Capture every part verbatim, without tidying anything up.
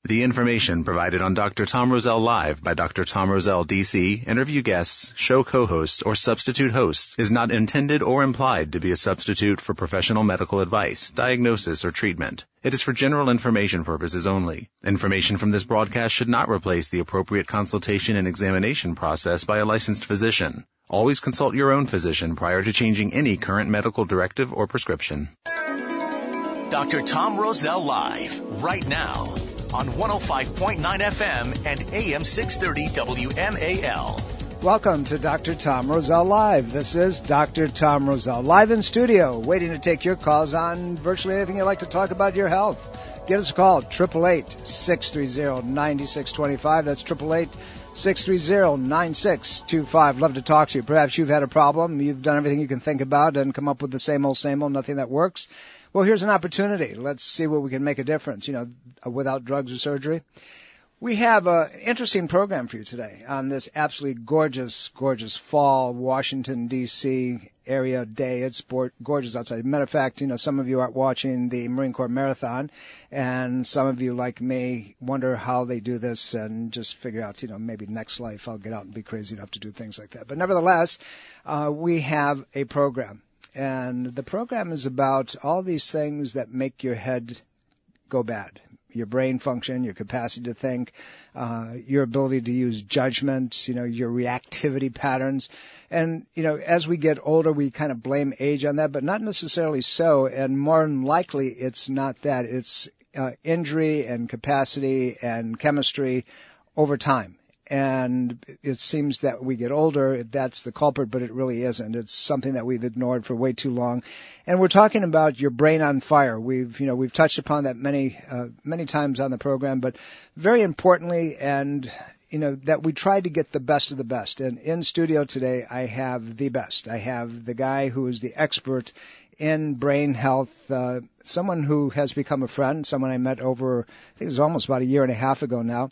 The information provided on Doctor Tom Rosell Live by Doctor Tom Rosell, D C, interview guests, show co-hosts, or substitute hosts is not intended or implied to be a substitute for professional medical advice, diagnosis, or treatment. It is for general information purposes only. Information from this broadcast should not replace the appropriate consultation and examination process by a licensed physician. Always consult your own physician prior to changing any current medical directive or prescription. Doctor Tom Rosell Live, right now, on one oh five point nine F M and A M six thirty W M A L. Welcome to Doctor Tom Rosell Live. This is Doctor Tom Rosell, live in studio, waiting to take your calls on virtually anything you'd like to talk about your health. Give us a call, eight eight eight, six three zero, nine six two five. That's eight eight eight, six three zero, nine six two five. Love to talk to you. Perhaps you've had a problem. You've done everything you can think about and come up with the same old, same old, nothing that works. Well, here's an opportunity. Let's see where we can make a difference, you know, without drugs or surgery. We have an interesting program for you today on this absolutely gorgeous, gorgeous fall Washington, D C area day. It's gorgeous outside. Matter of fact, you know, some of you are watching the Marine Corps Marathon, and some of you, like me, wonder how they do this and just figure out, you know, maybe next life I'll get out and be crazy enough to do things like that. But nevertheless, uh, we have a program. And the program is about all these things that make your head go bad. Your brain function, your capacity to think, uh, your ability to use judgment, you know, your reactivity patterns. And, you know, as we get older, we kind of blame age on that, but not necessarily so. And more than likely, it's not that. It's uh, injury and capacity and chemistry over time. And it seems that we get older, that's the culprit, but it really isn't. It's something that we've ignored for way too long. And we're talking about your brain on fire. We've, you know, we've touched upon that many, uh, many times on the program, but very importantly, and, you know, that we try to get the best of the best. And in studio today, I have the best. I have the guy who is the expert in brain health, uh, someone who has become a friend, someone I met over, I think it was almost about a year and a half ago now.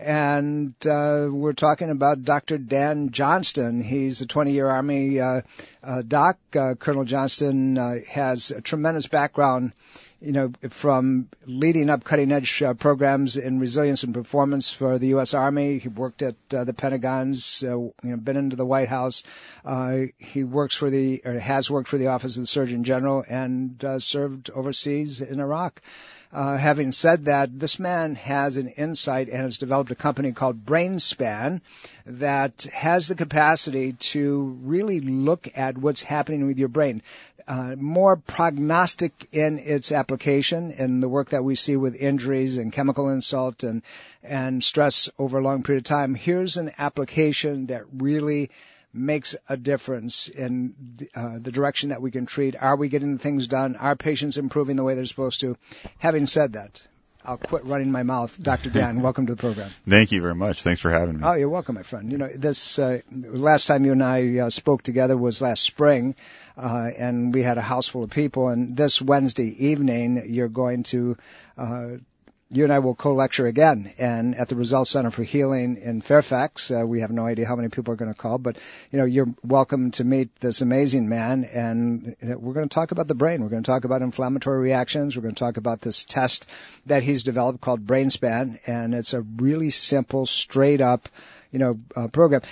And uh, we're talking about Doctor Dan Johnston. He's a twenty-year Army uh, uh, doc. Uh, Colonel Johnston uh, has a tremendous background, you know, from leading up cutting-edge uh, programs in resilience and performance for the U S Army. He worked at uh, the Pentagon's, uh, you know, been into the White House. Uh, he works for the, or has worked for the Office of the Surgeon General and uh, served overseas in Iraq. Uh, having said that, this man has an insight and has developed a company called BrainSpan that has the capacity to really look at what's happening with your brain. Uh, more prognostic in its application in the work that we see with injuries and chemical insult and, and stress over a long period of time. Here's an application that really makes a difference in the, uh, the direction that we can treat. Are we getting things done? Are patients improving the way they're supposed to? Having said that, I'll quit running my mouth. Doctor Dan, welcome to the program. Thank you very much. Thanks for having me. Oh, you're welcome, my friend. You know, this uh, last time you and I uh, spoke together was last spring, uh, and we had a house full of people. And this Wednesday evening, you're going to uh, you and I will co-lecture again, and at the Results Center for Healing in Fairfax. Uh, we have no idea how many people are going to call, but, you know, you're welcome to meet this amazing man, and you know, we're going to talk about the brain. We're going to talk about inflammatory reactions. We're going to talk about this test that he's developed called BrainSpan, and it's a really simple, straight-up, you know, uh, program.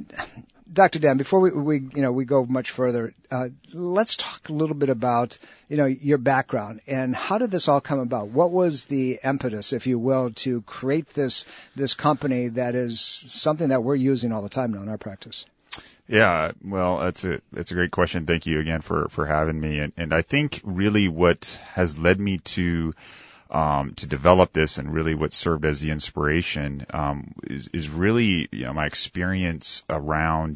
Doctor Dan, before we, we, you know, we go much further, uh, let's talk a little bit about, you know, your background and how did this all come about? What was the impetus, if you will, to create this, this company that is something that we're using all the time now in our practice? Yeah, well, that's a, that's a great question. Thank you again for, for having me. And, and I think really what has led me to, Um, to develop this and really what served as the inspiration, um, is, is really, you know, my experience around,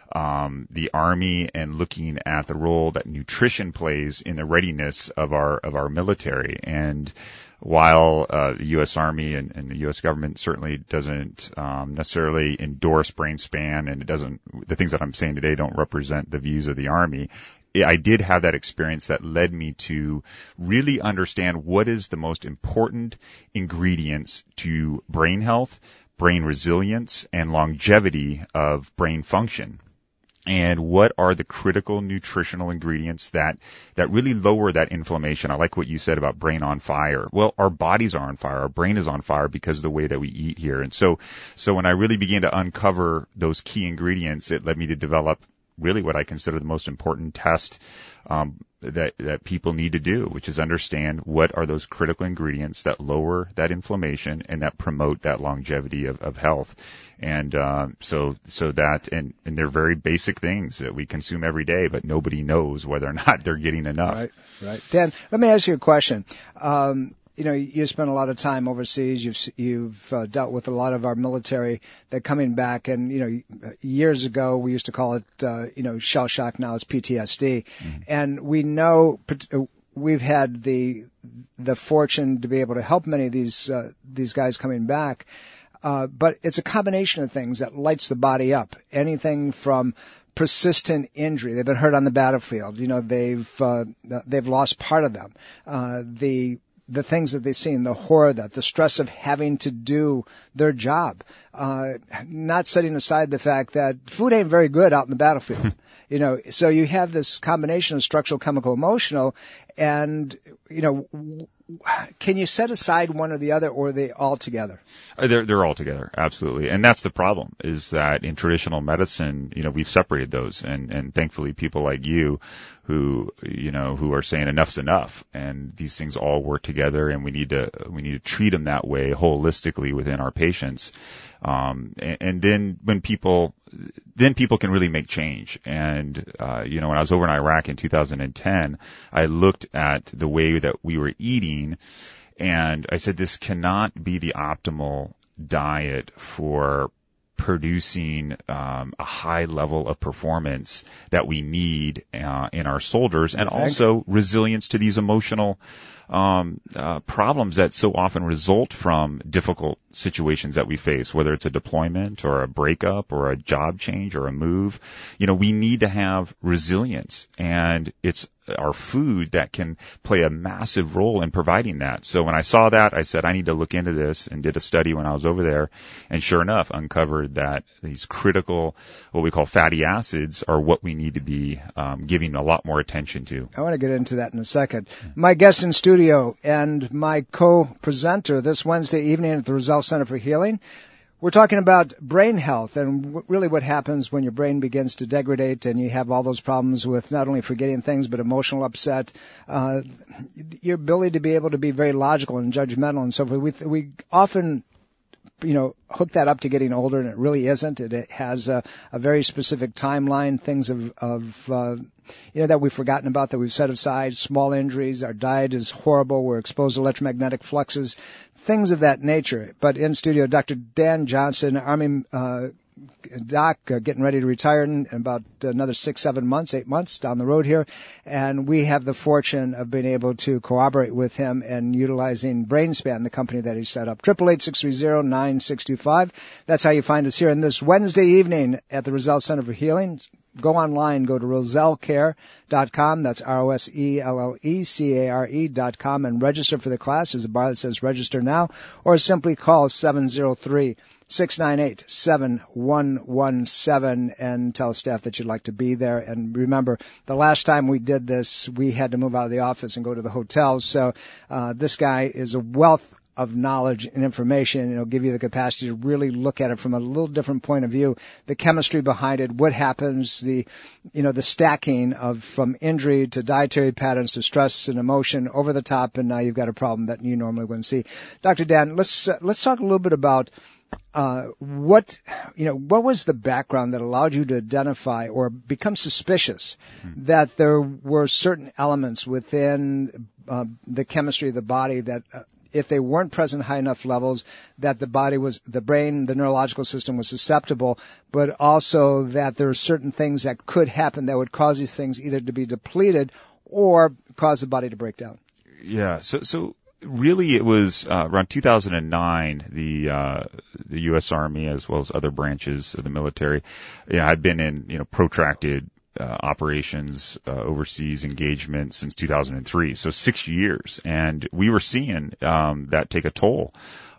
um, the Army and looking at the role that nutrition plays in the readiness of our, of our military. And while, uh, the U S Army and, and the U S government certainly doesn't, um, necessarily endorse BrainSpan, and it doesn't, the things that I'm saying today don't represent the views of the Army, I did have that experience that led me to really understand what is the most important ingredients to brain health, brain resilience, and longevity of brain function. and what are the critical nutritional ingredients that, that really lower that inflammation. I like what you said about brain on fire. Well, our bodies are on fire. Our brain is on fire because of the way that we eat here. And so, so when I really began to uncover those key ingredients, it led me to develop really what I consider the most important test, um, that, that people need to do, which is understand what are those critical ingredients that lower that inflammation and that promote that longevity of, of health. And, um, so, so that, and, and they're very basic things that we consume every day, but nobody knows whether or not they're getting enough. Right, right. Dan, let me ask you a question. Um, You know, you spend a lot of time overseas. You've you've uh, dealt with a lot of our military that coming back, and you know, years ago we used to call it, uh, you know, shell shock. Now it's P T S D, mm-hmm. and we know we've had the the fortune to be able to help many of these uh, these guys coming back, uh, but it's a combination of things that lights the body up. Anything from persistent injury. They've been hurt on the battlefield. You know, they've uh, they've lost part of them. Uh, the the things that they've seen, the horror, that the stress of having to do their job, uh, not setting aside the fact that food ain't very good out in the battlefield. You know, so you have this combination of structural, chemical, emotional, and, you know, can you set aside one or the other, or are they all together? They're, they're all together, absolutely. And that's the problem, is that in traditional medicine, you know, we've separated those, and, and thankfully people like you who, you know, who are saying enough's enough, and these things all work together, and we need to, we need to treat them that way holistically within our patients. Um, and, and then when people, then people can really make change. And, uh, you know, when I was over in Iraq in two thousand ten, I looked at the way that we were eating, and I said, this cannot be the optimal diet for producing um, a high level of performance that we need uh, in our soldiers, and also resilience to these emotional um, uh, problems that so often result from difficult situations that we face, whether it's a deployment or a breakup or a job change or a move. You know, we need to have resilience, and it's our food that can play a massive role in providing that. So when I saw that, I said, I need to look into this, and did a study when I was over there, and sure enough, uncovered that these critical, what we call fatty acids, are what we need to be um, giving a lot more attention to. I want to get into that in a second. My guest in studio and my co-presenter this Wednesday evening at the Roselle Center for Healing, we're talking about brain health and w- really what happens when your brain begins to degrade and you have all those problems with not only forgetting things but emotional upset, uh, your ability to be able to be very logical and judgmental and so forth. We, we often, you know, hook that up to getting older, and it really isn't. It, it has a, a very specific timeline, things of, of uh, you know, that we've forgotten about, that we've set aside, small injuries, our diet is horrible, we're exposed to electromagnetic fluxes, things of that nature. But in studio, Doctor Dan Johnson, Army uh, doc, uh, getting ready to retire in about another six, seven months, eight months down the road here. And we have the fortune of being able to cooperate with him and utilizing BrainSpan, the company that he set up. eight eight eight, six three zero, nine six two five. That's how you find us here. And this Wednesday evening at the Roselle Center for Healing, go online, go to roselle care dot com. That's R O S E L L E C A R E dot com, and register for the class. There's a bar that says register now, or simply call seven zero three, six nine eight, seven one one seven and tell staff that you'd like to be there. And remember, the last time we did this, we had to move out of the office and go to the hotel. So uh, this guy is a wealth of knowledge and information, and it'll give you the capacity to really look at it from a little different point of view, the chemistry behind it, what happens, the, you know, the stacking of from injury to dietary patterns to stress and emotion over the top, and now you've got a problem that you normally wouldn't see. Doctor Dan, let's uh, let's talk a little bit about uh what, you know, what was the background that allowed you to identify or become suspicious mm-hmm. that there were certain elements within uh, the chemistry of the body that uh, if they weren't present at high enough levels, that the body was, the brain, the neurological system was susceptible, but also that there are certain things that could happen that would cause these things either to be depleted or cause the body to break down? Yeah, so so really it was uh, around two thousand nine, the uh, the U S Army as well as other branches of the military, you know, I'd been in, you know, protracted Uh, operations, uh, overseas engagement since two thousand three, so six years, and we were seeing um, that take a toll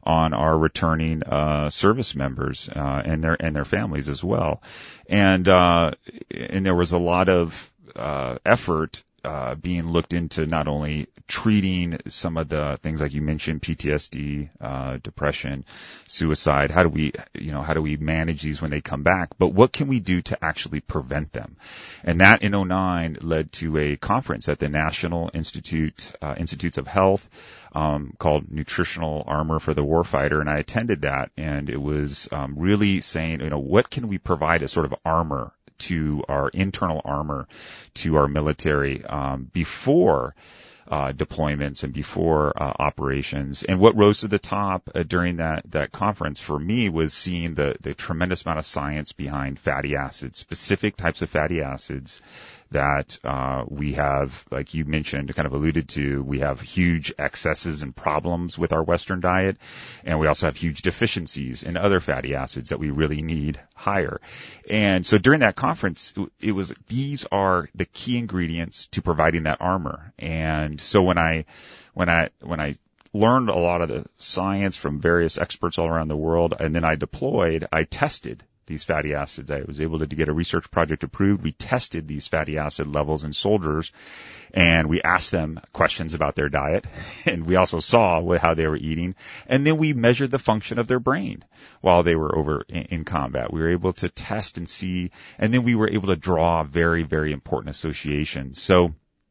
on our returning uh, service members uh, and their and their families as well. And uh, and there was a lot of uh, effort uh, being looked into not only treating some of the things like you mentioned, P T S D, uh, depression, suicide. How do we, you know, how do we manage these when they come back? But what can we do to actually prevent them? And that in oh nine led to a conference at the National Institute, uh, Institutes of Health, um, called Nutritional Armor for the Warfighter. And I attended that, and it was, um, really saying, you know, what can we provide as sort of armor to our internal armor to our military, um, before Uh, deployments and before uh, operations. And what rose to the top uh, during that, that conference for me was seeing the, the tremendous amount of science behind fatty acids, specific types of fatty acids that uh, we have, like you mentioned, kind of alluded to, we have huge excesses and problems with our Western diet, and we also have huge deficiencies in other fatty acids that we really need higher. And so during that conference, it was, these are the key ingredients to providing that armor. And so when I, when I, when I learned a lot of the science from various experts all around the world, and then I deployed, I tested these fatty acids. I was able to get a research project approved. We tested these fatty acid levels in soldiers, and we asked them questions about their diet, and we also saw what, how they were eating, and then we measured the function of their brain while they were over in, in combat. We were able to test and see, and then we were able to draw very, very important associations. So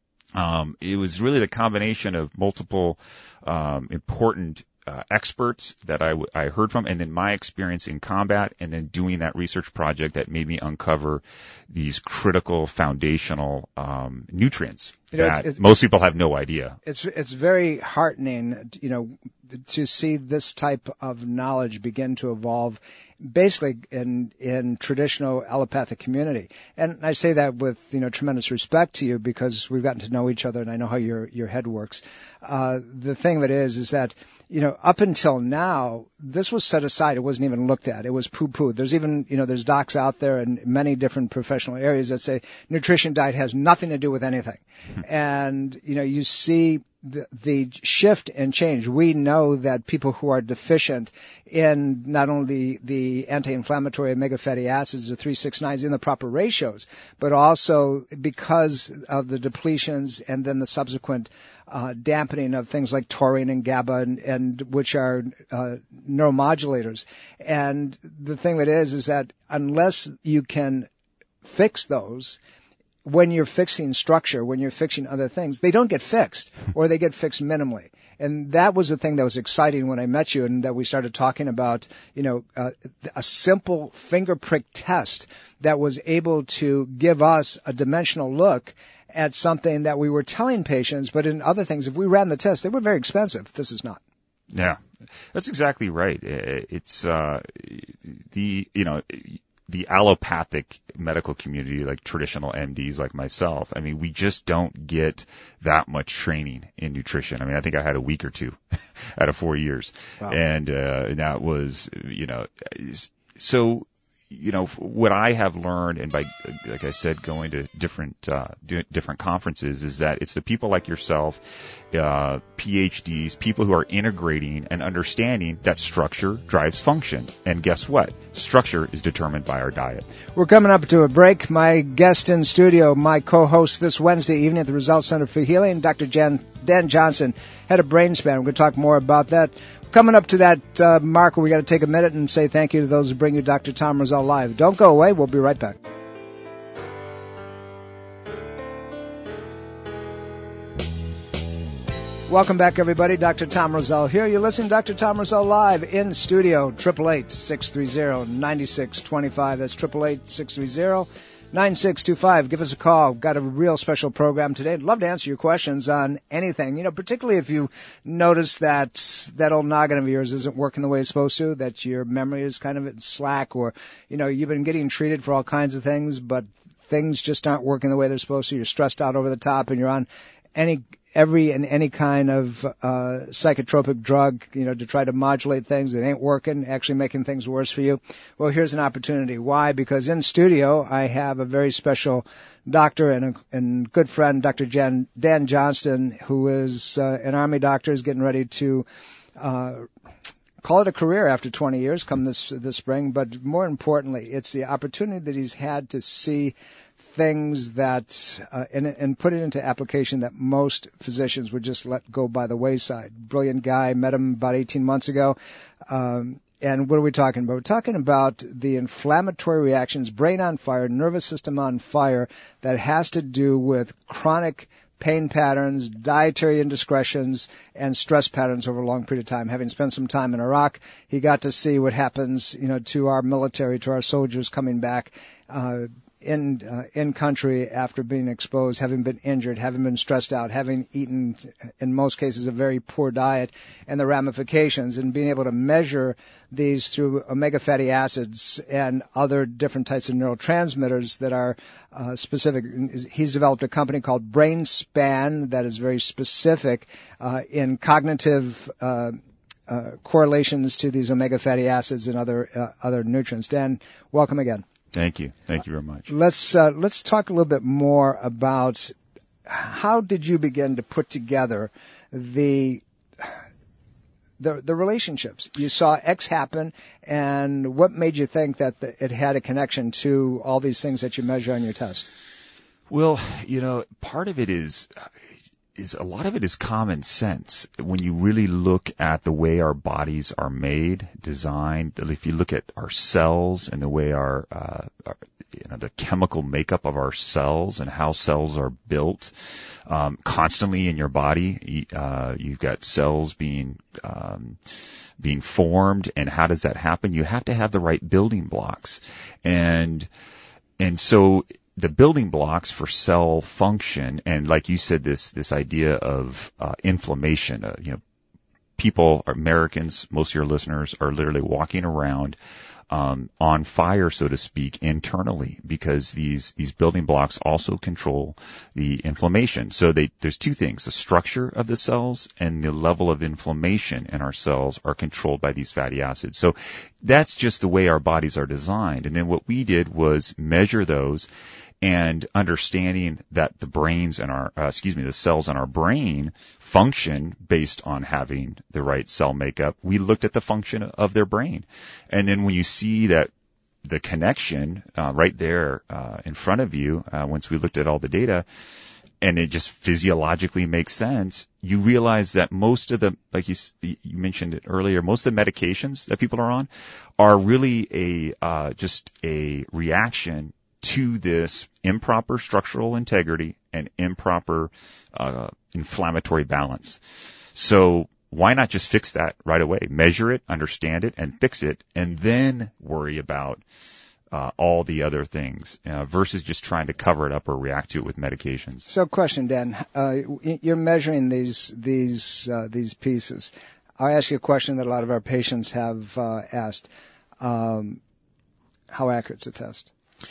um, it was really the combination of multiple um, important Uh, experts that I, w- I heard from, and then my experience in combat, and then doing that research project that made me uncover these critical foundational um, nutrients you know, that it's, it's, most people have no idea. It's it's very heartening, you know, to see this type of knowledge begin to evolve, basically in in traditional allopathic community. And I say that with, you know, tremendous respect to you, because we've gotten to know each other, and I know how your your head works. Uh, the thing that is is that, you know, up until now, this was set aside. It wasn't even looked at. It was poo-pooed. There's even, you know, there's docs out there in many different professional areas that say nutrition diet has nothing to do with anything. And, you know, you see the, the shift and change. We know that people who are deficient in not only the anti-inflammatory omega fatty acids, the three six nines in the proper ratios, but also because of the depletions and then the subsequent Uh, dampening of things like taurine and GABA, and, and which are uh, neuromodulators. And the thing that is, is that unless you can fix those, when you're fixing structure, when you're fixing other things, they don't get fixed, or they get fixed minimally. And that was the thing that was exciting when I met you, and that we started talking about, you know, uh, a simple finger prick test that was able to give us a dimensional look at something that we were telling patients, but in other things, if we ran the test, they were very expensive. This is not. Yeah, that's exactly right. It's, uh, the, you know, the allopathic medical community, like traditional M Ds like myself, I mean, we just don't get that much training in nutrition. I mean, I think I had a week or two out of four years. Wow. And, uh, that was, you know, so, you know, what I have learned, and by, like I said, going to different, uh, different conferences, is that it's the people like yourself, uh, P H Ds, people who are integrating and understanding that structure drives function. And guess what? Structure is determined by our diet. We're coming up to a break. My guest in studio, my co-host this Wednesday evening at the Results Center for Healing, Doctor Jan, Dan Johnson, head of Brainspan. We're going to talk more about that. Coming up to that uh, mark where we got to take a minute and say thank you to those who bring you Doctor Tom Rosell Live. Don't go away. We'll be right back. Welcome back, everybody. Doctor Tom Rosell here. You're listening to Doctor Tom Rosell Live in studio. eight eight eight, six three zero, nine six two five. That's eight eight eight, six three zero, nine six two five. Give us a call. Got a real special program today. I'd love to answer your questions on anything, you know, particularly if you notice that that old noggin of yours isn't working the way it's supposed to, that your memory is kind of slack, or, you know, you've been getting treated for all kinds of things, but things just aren't working the way they're supposed to. You're stressed out over the top, and you're on any every and any kind of uh psychotropic drug, you know, to try to modulate things. It ain't working, actually making things worse for you. Well, here's an opportunity. Why? Because in studio, I have a very special doctor and a and good friend, Doctor Jan, Dan Johnston, who is uh, an Army doctor, is getting ready to uh call it a career after twenty years come this this spring, but more importantly, it's the opportunity that he's had to see things that, uh, and, and put it into application that most physicians would just let go by the wayside. Brilliant guy, met him about eighteen months ago. Um, and what are we talking about? We're talking about the inflammatory reactions, brain on fire, nervous system on fire, that has to do with chronic pain patterns, dietary indiscretions, and stress patterns over a long period of time. Having spent some time in Iraq, he got to see what happens, you know, to our military, to our soldiers coming back, uh, in uh, in country after being exposed, having been injured, having been stressed out, having eaten, in most cases, a very poor diet, and the ramifications, and being able to measure these through omega fatty acids and other different types of neurotransmitters that are uh, specific. He's developed a company called BrainSpan that is very specific uh, in cognitive uh, uh, correlations to these omega fatty acids and other uh, other nutrients. Dan, welcome again. Thank you. Thank you very much. Let's uh, let's talk a little bit more about how did you begin to put together the the, the relationships. You saw X happen, and what made you think that the, it had a connection to all these things that you measure on your test? Well, you know, part of it is is a lot of it is common sense. When you really look at the way our bodies are made, designed, if you look at our cells and the way our, uh, our you know, the chemical makeup of our cells and how cells are built, um, constantly in your body, uh, you've got cells being, um, being formed, and how does that happen? You have to have the right building blocks. And, and so, the building blocks for cell function, and like you said, this this idea of uh, inflammation. Uh, you know, people, Americans, most of your listeners are literally walking around um, on fire, so to speak, internally, because these these building blocks also control the inflammation. So they, there's two things: the structure of the cells and the level of inflammation in our cells are controlled by these fatty acids. So that's just the way our bodies are designed. And then what we did was measure those. And understanding that the brains in our, uh, excuse me, the cells in our brain function based on having the right cell makeup, we looked at the function of their brain. And then when you see that the connection uh, right there uh, in front of you, uh, once we looked at all the data, and it just physiologically makes sense, you realize that most of the, like you, you mentioned it earlier, most of the medications that people are on are really a uh, just a reaction to this improper structural integrity and improper uh, inflammatory balance. So why not just fix that right away? Measure it, understand it, and fix it, and then worry about uh, all the other things uh, versus just trying to cover it up or react to it with medications. So, question, Dan. Uh, you're measuring these these uh, these pieces. I'll ask you a question that a lot of our patients have uh, asked. Um, how accurate is the test?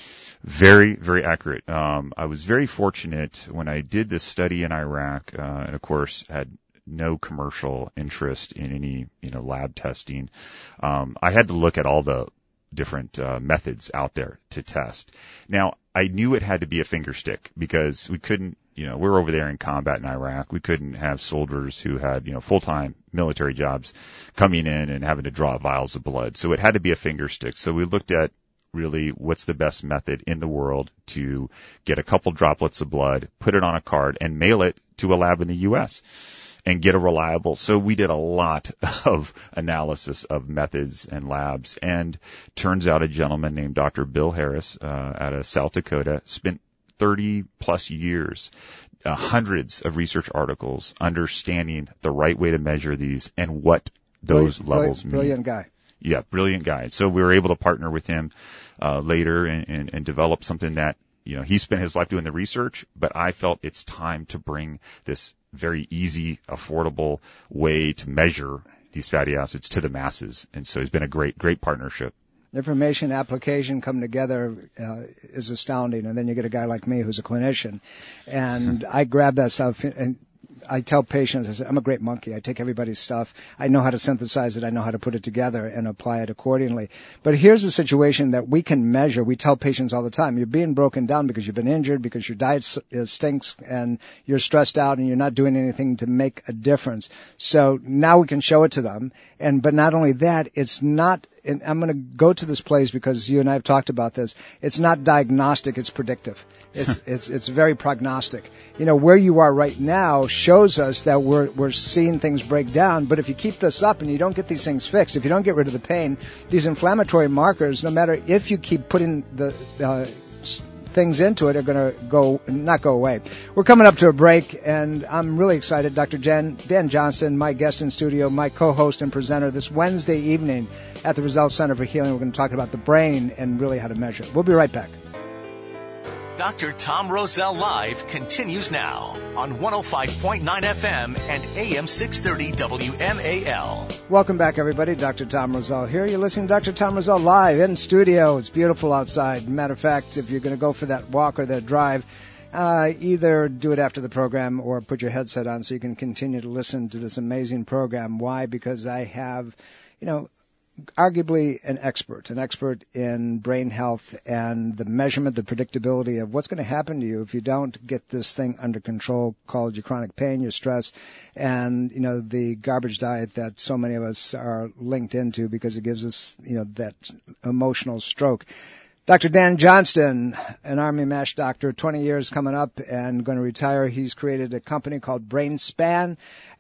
Very, very accurate. Um, I was very fortunate when I did this study in Iraq, uh, and of course had no commercial interest in any, you know, lab testing. Um, I had to look at all the different uh, methods out there to test. Now, I knew it had to be a finger stick because we couldn't, you know, we're over there in combat in Iraq. We couldn't have soldiers who had, you know, full-time military jobs coming in and having to draw vials of blood. So it had to be a finger stick. So we looked at really what's the best method in the world to get a couple droplets of blood, put it on a card, and mail it to a lab in the U S and get a reliable. So we did a lot of analysis of methods and labs, and turns out a gentleman named Doctor Bill Harris uh, out of South Dakota spent thirty plus years, uh, hundreds of research articles understanding the right way to measure these and what those brilliant, levels brilliant, mean. Brilliant guy. Yeah, brilliant guy. So we were able to partner with him uh, later and, and, and develop something that, you know, he spent his life doing the research, but I felt it's time to bring this very easy, affordable way to measure these fatty acids to the masses. And so it's been a great, great partnership. Information application come together uh, is astounding, and then you get a guy like me who's a clinician, and I grab that stuff and I tell patients, I say, I'm a great monkey. I take everybody's stuff. I know how to synthesize it. I know how to put it together and apply it accordingly. But here's a situation that we can measure. We tell patients all the time, you're being broken down because you've been injured, because your diet stinks, and you're stressed out, and you're not doing anything to make a difference. So now we can show it to them. And but not only that, it's not, and I'm going to go to this place because you and I have talked about this. It's not diagnostic, it's predictive. It's it's it's very prognostic. You know, where you are right now shows us that we're we're seeing things break down, but if you keep this up and you don't get these things fixed, if you don't get rid of the pain, these inflammatory markers, no matter if you keep putting the uh, things into it, are going to go not go away. We're coming up to a break, and I'm really excited. Doctor Jen, Dan Johnston, my guest in studio, my co-host and presenter this Wednesday evening at the Roselle Center for Healing. We're going to talk about the brain and really how to measure it. We'll be right back. Doctor Tom Roselle Live continues now on one oh five point nine F M and A M six thirty W M A L. Welcome back, everybody. Doctor Tom Roselle here. You're listening to Doctor Tom Roselle Live in studio. It's beautiful outside. Matter of fact, if you're going to go for that walk or that drive, uh, either do it after the program or put your headset on so you can continue to listen to this amazing program. Why? Because I have, you know, arguably an expert, an expert in brain health and the measurement, the predictability of what's going to happen to you if you don't get this thing under control called your chronic pain, your stress, and, you know, the garbage diet that so many of us are linked into because it gives us, you know, that emotional stroke. Doctor Dan Johnston, an Army MASH doctor, twenty years coming up and going to retire. He's created a company called BrainSpan.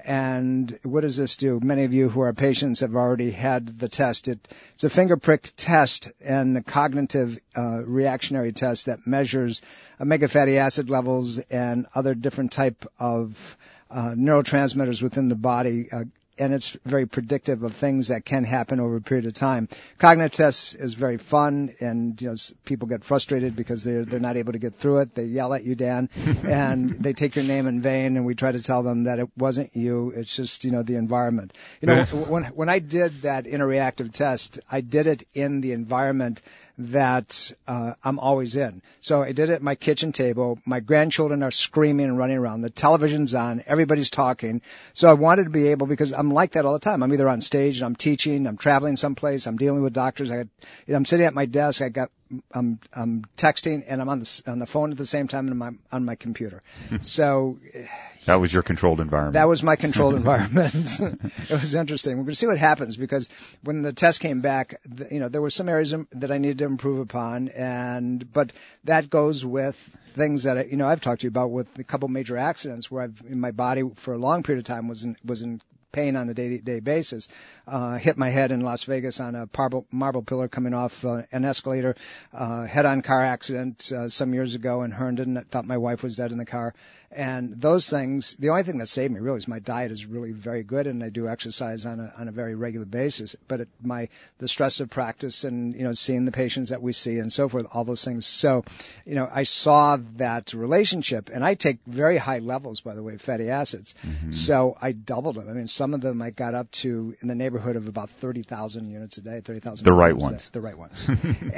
And what does this do? Many of you who are patients have already had the test. It, it's a finger prick test and a cognitive uh, reactionary test that measures omega fatty acid levels and other different type of uh, neurotransmitters within the body. Uh, and it's very predictive of things that can happen over a period of time. Cognitive tests is very fun, and, you know, people get frustrated because they're they're not able to get through it. They yell at you, Dan, and they take your name in vain, and we try to tell them that it wasn't you. It's just, you know, the environment. You know, when when I did that interreactive test, I did it in the environment that uh, I'm always in. So I did it at my kitchen table. My grandchildren are screaming and running around. The television's on. Everybody's talking. So I wanted to be able, because I'm like that all the time. I'm either on stage and I'm teaching, I'm traveling someplace, I'm dealing with doctors. I got, you know, I'm sitting at my desk. I got, I'm, I'm texting and I'm on the on the phone at the same time and I'm on my computer. So that was your controlled environment. That was my controlled environment. It was interesting. We're going to see what happens, because when the test came back, you know, there were some areas that I needed to improve upon, and but that goes with things that I, you know, I've talked to you about with a couple major accidents where I've in my body for a long period of time was in, was in pain on a day-to-day basis. Uh, hit my head in Las Vegas on a marble, marble pillar coming off uh, an escalator. Uh, head-on car accident uh, some years ago in Herndon. I thought my wife was dead in the car. And those things, the only thing that saved me really is my diet is really very good, and I do exercise on a on a very regular basis. But it, my the stress of practice and, you know, seeing the patients that we see and so forth, all those things. So, you know, I saw that relationship, and I take very high levels, by the way, of fatty acids. Mm-hmm. So I doubled them. I mean, some of them I got up to in the neighborhood of about thirty thousand units a day, thirty thousand. The right ones. The right ones.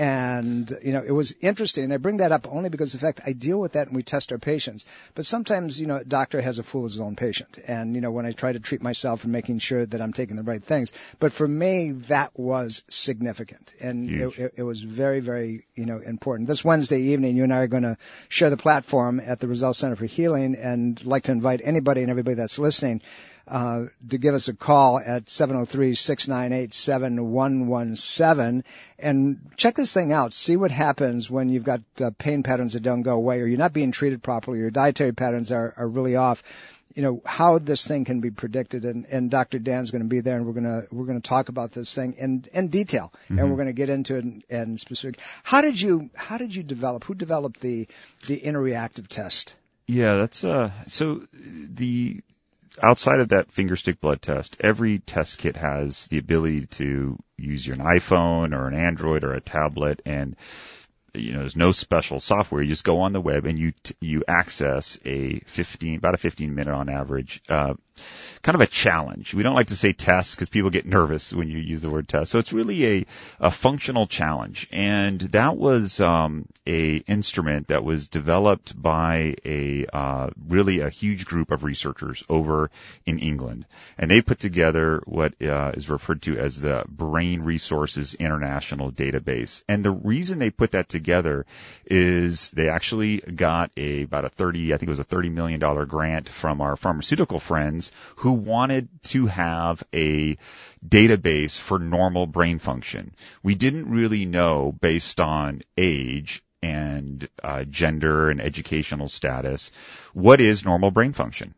And, you know, it was interesting. I bring that up only because of the fact I deal with that and we test our patients. But sometimes Sometimes, you know, a doctor has a fool as his own patient. And, you know, when I try to treat myself and making sure that I'm taking the right things. But for me, that was significant. And it, it, it was very, very, you know, important. This Wednesday evening, you and I are going to share the platform at the Roselle Center for Healing, and like to invite anybody and everybody that's listening Uh, to give us a call at seven oh three, six nine eight, seven one one seven and check this thing out. See what happens when you've got uh, pain patterns that don't go away, or you're not being treated properly, your dietary patterns are, are really off. You know, how this thing can be predicted, and, and Doctor Dan's going to be there, and we're going to we're going to talk about this thing in, in detail, mm-hmm. and we're going to get into it in, in specific. How did you how did you develop? Who developed the the interreactive test? Yeah, that's uh. So the outside of that finger stick blood test, every test kit has the ability to use your iPhone or an Android or a tablet, and, you know, there's no special software. You just go on the web and you t- you access a fifteen, about a fifteen minute on average, uh, kind of a challenge. We don't like to say test because people get nervous when you use the word test. So it's really a, a functional challenge. And that was um, a instrument that was developed by a uh, really a huge group of researchers over in England. And they put together what uh, is referred to as the Brain Resources International Database. And the reason they put that together is they actually got a about a thirty, I think it was a thirty million dollars grant from our pharmaceutical friends who wanted to have a database for normal brain function. We didn't really know, based on age and uh, gender and educational status, what is normal brain function.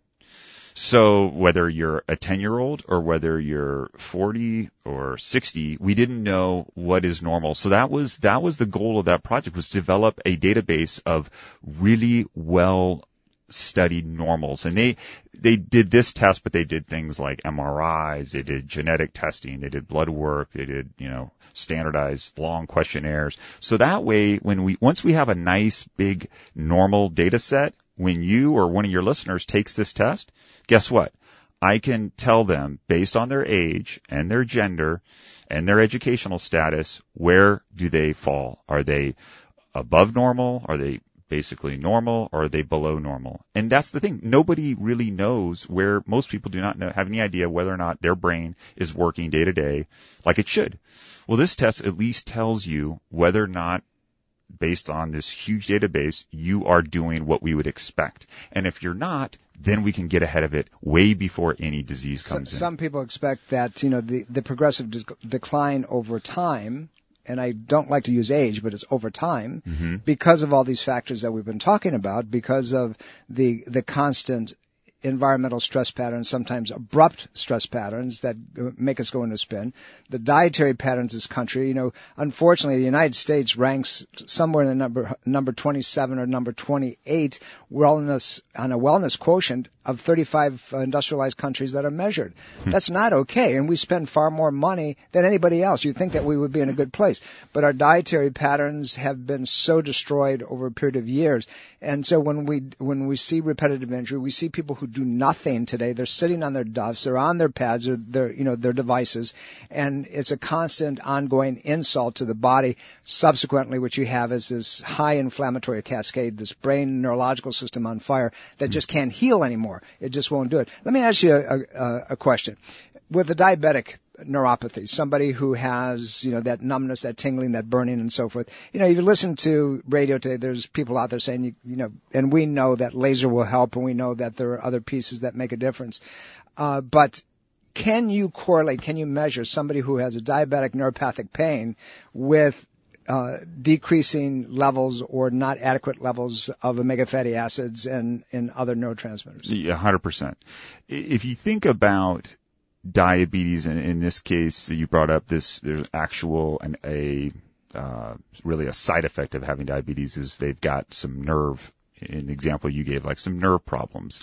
So whether you're a ten-year-old or whether you're forty or sixty, we didn't know what is normal. So that was that was the goal of that project, was develop a database of really well studied normals. And they they did this test, but they did things like M R Is, they did genetic testing, they did blood work, they did, you know, standardized long questionnaires. So that way, when we once we have a nice big normal data set, when you or one of your listeners takes this test, guess what? I can tell them, based on their age and their gender and their educational status, where do they fall? Are they above normal? Are they basically normal, or are they below normal? And that's the thing. Nobody really knows where, most people do not know, have any idea whether or not their brain is working day to day like it should. Well, this test at least tells you whether or not, based on this huge database, you are doing what we would expect. And if you're not, then we can get ahead of it way before any disease comes so, in. Some people expect that, you know, the, the progressive de- decline over time, and I don't like to use age, but it's over time, mm-hmm. because of all these factors that we've been talking about, because of the the constant environmental stress patterns, sometimes abrupt stress patterns that make us go into spin. The dietary patterns of this country, you know, unfortunately, the United States ranks somewhere in the number number twenty-seven or number twenty-eight wellness on a wellness quotient of thirty-five industrialized countries that are measured. Hmm. That's not okay, and we spend far more money than anybody else. You'd think that we would be in a good place, but our dietary patterns have been so destroyed over a period of years. And so when we when we see repetitive injury, we see people who do nothing today. They're sitting on their duffs, they're on their pads, or their you know their devices, and it's a constant, ongoing insult to the body. Subsequently, what you have is this high inflammatory cascade, this brain neurological system on fire that just can't heal anymore. It just won't do it. Let me ask you a, a, a question. With a diabetic neuropathy, somebody who has, you know, that numbness, that tingling, that burning, and so forth. You know, if you listen to radio today, there's people out there saying, you, you know, and we know that laser will help, and we know that there are other pieces that make a difference. Uh, but can you correlate, can you measure somebody who has a diabetic neuropathic pain with uh, decreasing levels or not adequate levels of omega fatty acids and, and other neurotransmitters? Yeah, one hundred percent. If you think about diabetes, and in this case, you brought up this, there's actual and a, uh, really a side effect of having diabetes is they've got some nerve, in the example you gave, like some nerve problems.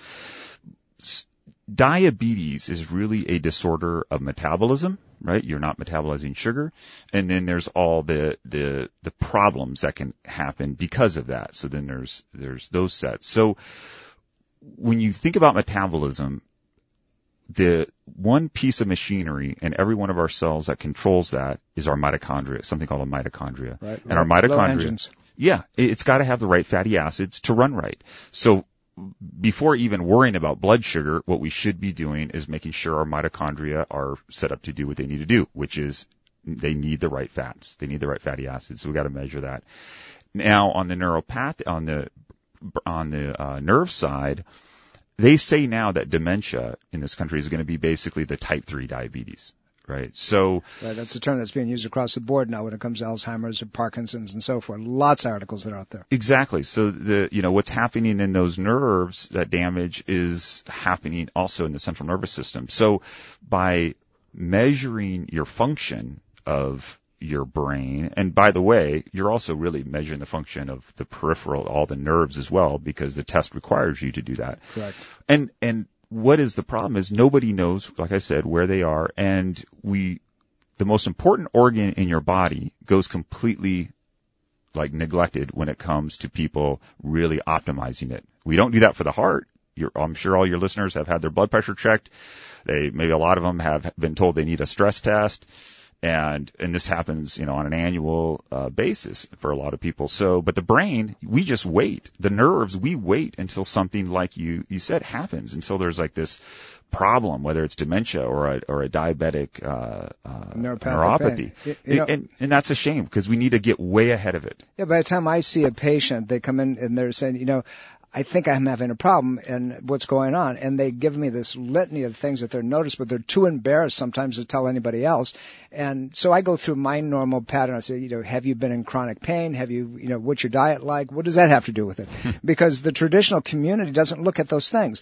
S- diabetes is really a disorder of metabolism, right? You're not metabolizing sugar. And then there's all the, the, the problems that can happen because of that. So then there's, there's those sets. So when you think about metabolism, the one piece of machinery in every one of our cells that controls that is our mitochondria, something called a mitochondria. Right. And our mitochondria, yeah, it's got to have the right fatty acids to run right. So before even worrying about blood sugar, what we should be doing is making sure our mitochondria are set up to do what they need to do, which is they need the right fats. They need the right fatty acids. So we got to measure that. Now on the neuropath, on the, on the uh, nerve side, they say now that dementia in this country is going to be basically the type three diabetes, right? So right, that's a term that's being used across the board now when it comes to Alzheimer's or Parkinson's and so forth. Lots of articles that are out there. Exactly. So the, you know, what's happening in those nerves, that damage is happening also in the central nervous system. So by measuring your function of your brain, and by the way, you're also really measuring the function of the peripheral, all the nerves as well, because the test requires you to do that. Correct. And, and what is the problem is nobody knows, like I said, where they are, and we, the most important organ in your body goes completely like neglected when it comes to people really optimizing it. We don't do that for the heart. you're, I'm sure all your listeners have had their blood pressure checked. They, maybe a lot of them have been told they need a stress test. And, and this happens, you know, on an annual, uh, basis for a lot of people. So, but the brain, we just wait. The nerves, we wait until something like you, you said happens, until there's like this problem, whether it's dementia or a, or a diabetic, uh, uh, neuropathy. You, you know, and, and that's a shame because we need to get way ahead of it. Yeah, by the time I see a patient, they come in and they're saying, you know, I think I'm having a problem and what's going on. And they give me this litany of things that they're noticed, but they're too embarrassed sometimes to tell anybody else. And so I go through my normal pattern. I say, you know, have you been in chronic pain? Have you, you know, what's your diet like? What does that have to do with it? Because the traditional community doesn't look at those things.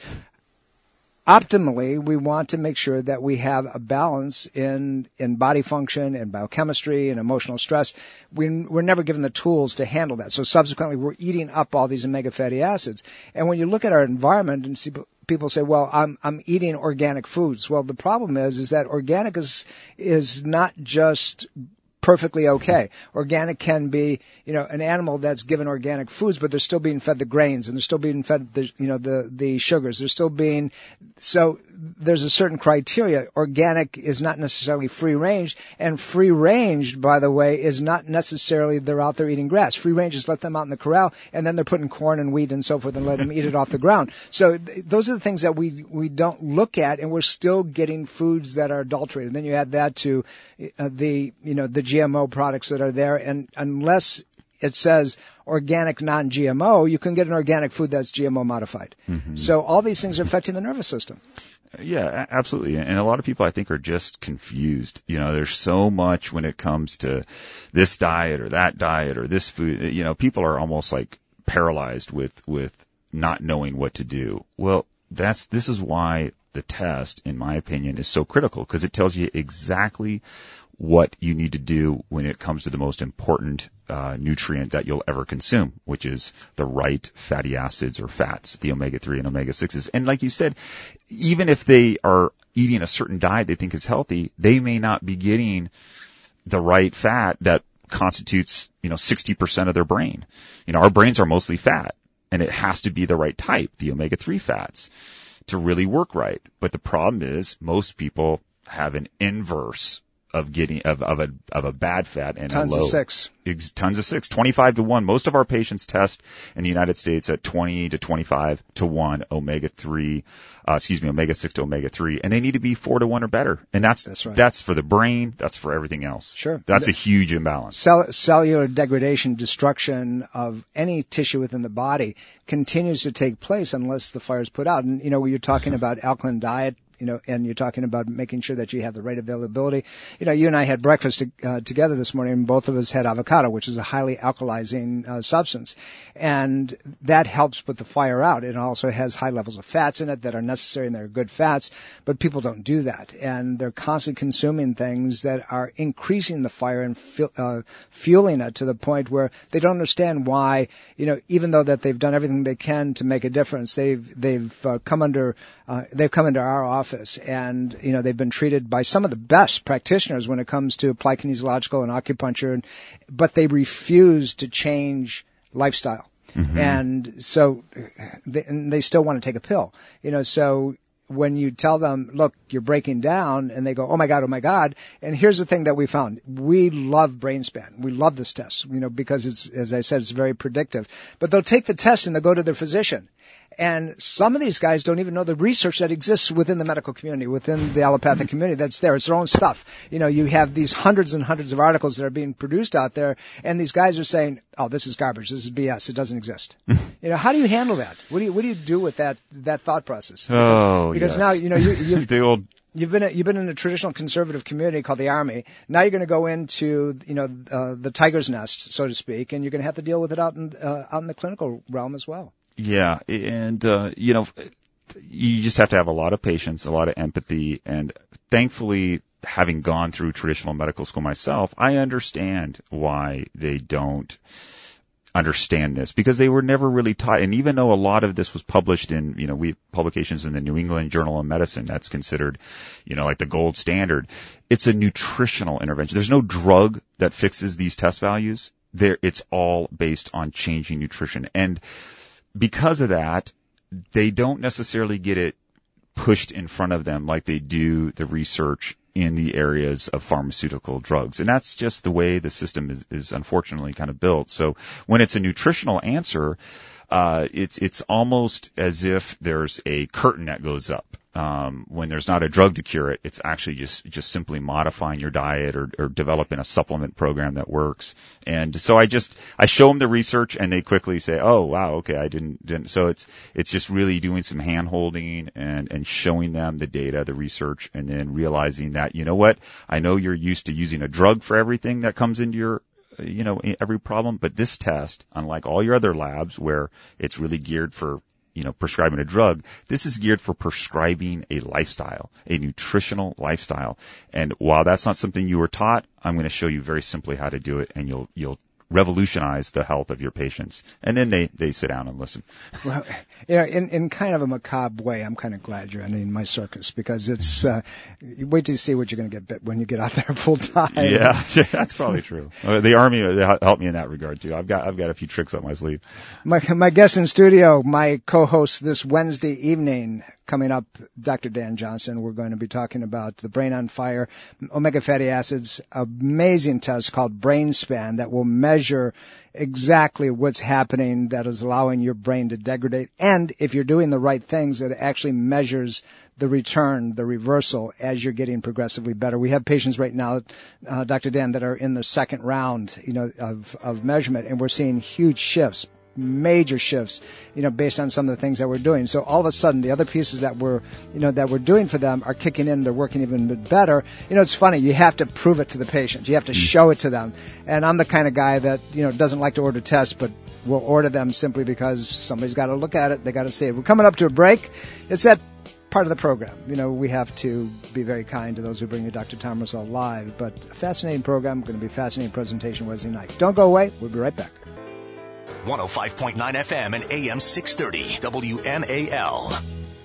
Optimally, we want to make sure that we have a balance in, in body function and biochemistry and emotional stress. We, we're never given the tools to handle that. So subsequently, we're eating up all these omega fatty acids. And when you look at our environment and see people say, well, I'm, I'm eating organic foods. Well, the problem is, is that organic is, is not just perfectly okay. Organic can be, you know, an animal that's given organic foods, but they're still being fed the grains and they're still being fed the, you know, the, the sugars. They're still being, so there's a certain criteria. Organic is not necessarily free range, and free range, by the way, is not necessarily they're out there eating grass. Free range is let them out in the corral and then they're putting corn and wheat and so forth and let them eat it off the ground. So th- those are the things that we, we don't look at, and we're still getting foods that are adulterated. And then you add that to uh, the, you know, the G M O products that are there, and unless it says organic non-G M O, you can get an organic food that's G M O modified. Mm-hmm. So all these things are affecting the nervous system. Yeah, absolutely. And a lot of people, I think, are just confused. You know, there's so much when it comes to this diet or that diet or this food. You know, people are almost like paralyzed with, with not knowing what to do. Well, that's, this is why the test, in my opinion, is so critical, because it tells you exactly what you need to do when it comes to the most important uh, nutrient that you'll ever consume, which is the right fatty acids or fats, the omega three and omega sixes. And like you said, even if they are eating a certain diet they think is healthy, they may not be getting the right fat that constitutes, you know, sixty percent of their brain. You know, our brains are mostly fat, and it has to be the right type, the omega three fats, to really work right. But the problem is most people have an inverse of getting, of, of a, of a bad fat and tons a low. of six. Ex, tons of six. twenty-five to one. Most of our patients test in the United States at twenty to twenty-five to one omega three, uh, excuse me, omega six to omega three, and they need to be four to one or better. And that's, that's right. That's for the brain. That's for everything else. Sure. That's a huge imbalance. Cell, cellular degradation, destruction of any tissue within the body continues to take place unless the fire is put out. And, you know, you're talking about alkaline diet, you know, and you're talking about making sure that you have the right availability. You know, you and I had breakfast uh, together this morning, and both of us had avocado, which is a highly alkalizing uh, substance. And that helps put the fire out. It also has high levels of fats in it that are necessary, and they're good fats, but people don't do that. And they're constantly consuming things that are increasing the fire and fu- uh, fueling it to the point where they don't understand why, you know, even though that they've done everything they can to make a difference, they've, they've uh, come under, uh, they've come into our office. And, you know, they've been treated by some of the best practitioners when it comes to applied kinesiological and acupuncture, and, but they refuse to change lifestyle. Mm-hmm. And so they, and they still want to take a pill, you know, so when you tell them, look, you're breaking down, and they go, oh my God, oh my God. And here's the thing that we found. We love BrainSpan. We love this test, you know, because it's, as I said, it's very predictive. But they'll take the test and they'll go to their physician. And some of these guys don't even know the research that exists within the medical community, within the allopathic community that's there. It's their own stuff. You know, you have these hundreds and hundreds of articles that are being produced out there, and these guys are saying, oh, this is garbage. This is B S. It doesn't exist. You know, how do you handle that? What do you, what do you do with that, that thought process? Because, oh, because yes. now, you know, you, you've, the old... You've been, a, you've been in a traditional conservative community called the Army. Now you're going to go into, you know, uh, the tiger's nest, so to speak, and you're going to have to deal with it out in, uh, out in the clinical realm as well. Yeah, and, uh, you know, you just have to have a lot of patience, a lot of empathy, and thankfully, having gone through traditional medical school myself, I understand why they don't understand this, because they were never really taught. And even though a lot of this was published in, you know, we publications in the New England Journal of Medicine, that's considered, you know, like the gold standard. It's a nutritional intervention. There's no drug that fixes these test values. There, it's all based on changing nutrition. And because of that, they don't necessarily get it pushed in front of them like they do the research in the areas of pharmaceutical drugs. And that's just the way the system is, is unfortunately kind of built. So when it's a nutritional answer, uh, it's, it's almost as if there's a curtain that goes up. Um, when there's not a drug to cure it, it's actually just, just simply modifying your diet or, or developing a supplement program that works. And so I just, I show them the research and they quickly say, oh, wow, okay, I didn't, didn't. So it's, it's just really doing some hand holding and, and showing them the data, the research, and then realizing that, you know what, I know you're used to using a drug for everything that comes into your, you know, every problem, but this test, unlike all your other labs where it's really geared for, you know, prescribing a drug, this is geared for prescribing a lifestyle, a nutritional lifestyle. And while that's not something you were taught, I'm going to show you very simply how to do it, and you'll, you'll revolutionize the health of your patients. And then they, they sit down and listen. Well, you know, in, in kind of a macabre way, I'm kind of glad you're ending my circus, because it's, uh, you wait till you see what you're going to get bit when you get out there full time. Yeah, that's probably true. The Army helped me in that regard too. I've got, I've got a few tricks up my sleeve. My, my guest in studio, my co-host this Wednesday evening, coming up, Doctor Dan Johnson. We're going to be talking about the brain on fire, omega fatty acids, amazing test called BrainSpan that will measure exactly what's happening that is allowing your brain to degrade. And if you're doing the right things, it actually measures the return, the reversal as you're getting progressively better. We have patients right now, uh, Doctor Dan, that are in the second round, you know, of, of measurement, and we're seeing huge shifts. Major shifts, you know, based on some of the things that we're doing. So all of a sudden, the other pieces that we're, you know, that we're doing for them are kicking in. They're working even bit better. You know, it's funny. You have to prove it to the patient. You have to show it to them. And I'm the kind of guy that, you know, doesn't like to order tests, but will order them simply because somebody's got to look at it. They got to say it. We're coming up to a break. It's that part of the program. You know, we have to be very kind to those who bring you Doctor Tom Rosell live. But a fascinating program. Going to be a fascinating presentation Wednesday night. Don't go away. We'll be right back. one oh five point nine F M and A M six thirty W M A L.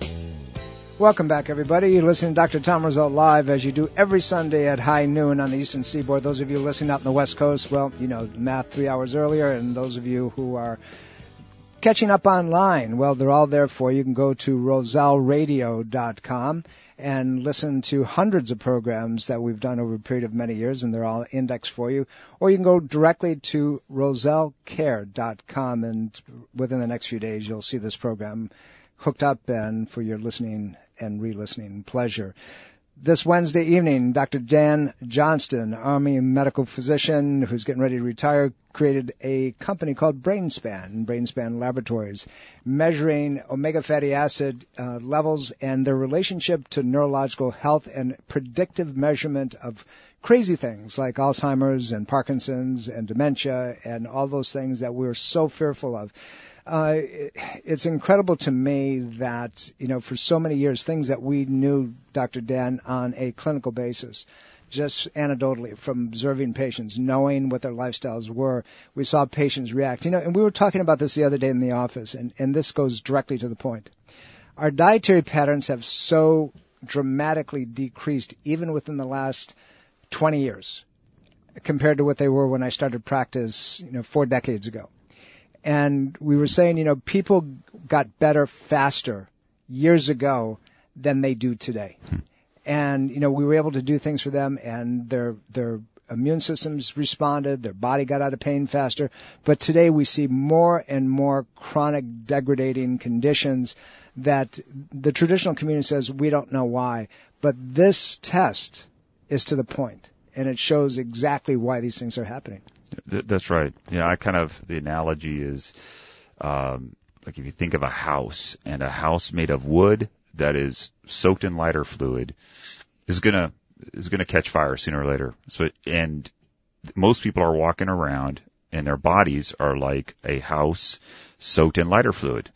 Welcome back, everybody. You're listening to Doctor Tom Rosell live, as you do every Sunday at high noon on the Eastern Seaboard. Those of you listening out in the West Coast, well, you know, math three hours earlier. And those of you who are catching up online, well, they're all there for you. You can go to rosell radio dot com and listen to hundreds of programs that we've done over a period of many years, and they're all indexed for you. Or you can go directly to rosell care dot com, and within the next few days you'll see this program hooked up and for your listening and re-listening pleasure. This Wednesday evening, Doctor Dan Johnston, Army medical physician who's getting ready to retire, created a company called BrainSpan, BrainSpan Laboratories, measuring omega fatty acid uh, levels and their relationship to neurological health and predictive measurement of crazy things like Alzheimer's and Parkinson's and dementia and all those things that we're so fearful of. Uh, it, it's incredible to me that, you know, for so many years, things that we knew, Doctor Dan, on a clinical basis, just anecdotally from observing patients, knowing what their lifestyles were, we saw patients react. You know, and we were talking about this the other day in the office, and, and this goes directly to the point. Our dietary patterns have so dramatically decreased, even within the last twenty years, compared to what they were when I started practice, you know, four decades ago. And we were saying, you know, people got better faster years ago than they do today. Hmm. And, you know, we were able to do things for them, and their their immune systems responded, their body got out of pain faster. But today we see more and more chronic degrading conditions that the traditional community says we don't know why. But this test is to the point, and it shows exactly why these things are happening. That's right. Yeah, I kind of, the analogy is, um, like if you think of a house, and a house made of wood that is soaked in lighter fluid is gonna, is gonna catch fire sooner or later. So, and most people are walking around and their bodies are like a house soaked in lighter fluid.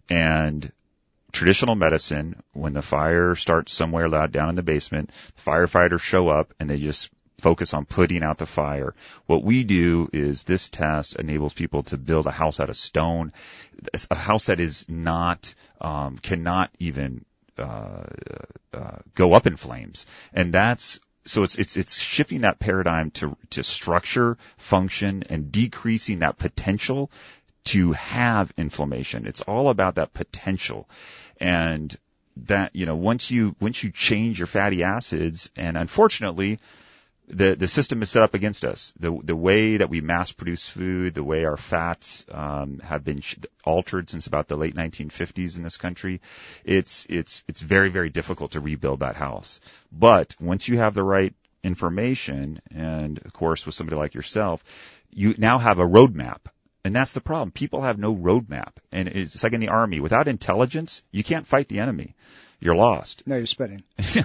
And traditional medicine, when the fire starts somewhere loud down in the basement, the firefighters show up and they just focus on putting out the fire. What we do is this test enables people to build a house out of stone, a house that is not, um, cannot even, uh, uh, go up in flames. And that's, so it's, it's, it's shifting that paradigm to, to structure, function, and decreasing that potential to have inflammation. It's all about that potential. And that, you know, once you, once you change your fatty acids, and unfortunately, the, the system is set up against us. The, the way that we mass produce food, the way our fats, um, have been sh- altered since about the late nineteen fifties in this country, it's, it's, it's very, very difficult to rebuild that house. But once you have the right information, and of course with somebody like yourself, you now have a roadmap. And that's the problem. People have no roadmap. And it's like in the Army. Without intelligence, you can't fight the enemy. You're lost. No, you're spitting.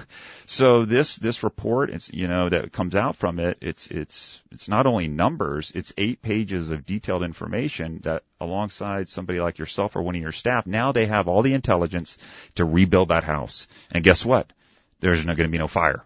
So this, this report, it's, you know, that comes out from it, it's, it's, it's not only numbers, it's eight pages of detailed information that alongside somebody like yourself or one of your staff, now they have all the intelligence to rebuild that house. And guess what? There's not going to be no fire.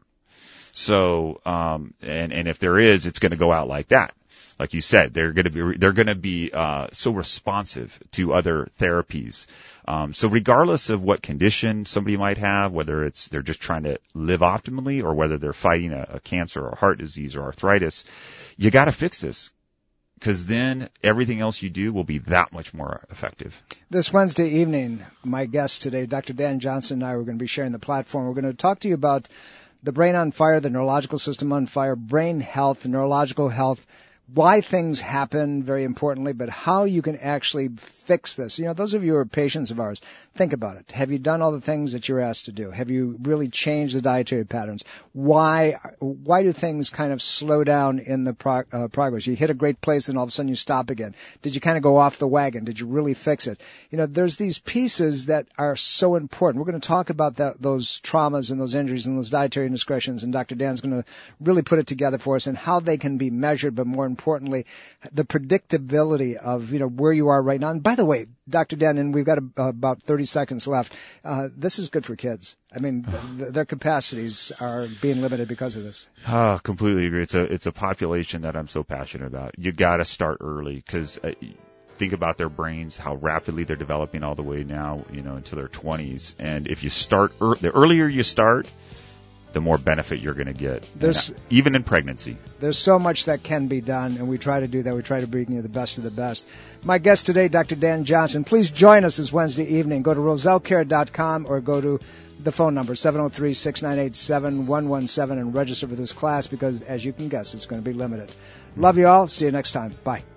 So, um, and, and if there is, it's going to go out like that. Like you said, they're going to be, they're going to be, uh, so responsive to other therapies. Um, so regardless of what condition somebody might have, whether it's they're just trying to live optimally or whether they're fighting a, a cancer or heart disease or arthritis, you got to fix this. Because then everything else you do will be that much more effective. This Wednesday evening, my guest today, Doctor Dan Johnson, and I, we're going to be sharing the platform. We're going to talk to you about the brain on fire, the neurological system on fire, brain health, neurological health, why things happen, very importantly, but how you can actually fix this. You know, those of you who are patients of ours, think about it. Have you done all the things that you're asked to do? Have you really changed the dietary patterns? Why why do things kind of slow down in the pro, uh, progress? You hit a great place and all of a sudden you stop again. Did you kind of go off the wagon? Did you really fix it? You know, there's these pieces that are so important. We're going to talk about that, those traumas and those injuries and those dietary indiscretions, and Doctor Dan's going to really put it together for us and how they can be measured, but more importantly, the predictability of, you know, where you are right now. And by the way, Doctor Dan, and we've got a, uh, about thirty seconds left, uh, this is good for kids. I mean, th- their capacities are being limited because of this. Oh, completely agree. It's a, it's a population that I'm so passionate about. You got to start early because uh, think about their brains, how rapidly they're developing all the way now, you know, into their twenties. And if you start, er- the earlier you start, the more benefit you're going to get, there's, and even in pregnancy. There's so much that can be done, and we try to do that. We try to bring you the best of the best. My guest today, Doctor Dan Johnson. Please join us this Wednesday evening. Go to roselle care dot com or go to the phone number, seven oh three, six nine eight, seven one one seven, and register for this class because, as you can guess, it's going to be limited. Love you all. See you next time. Bye.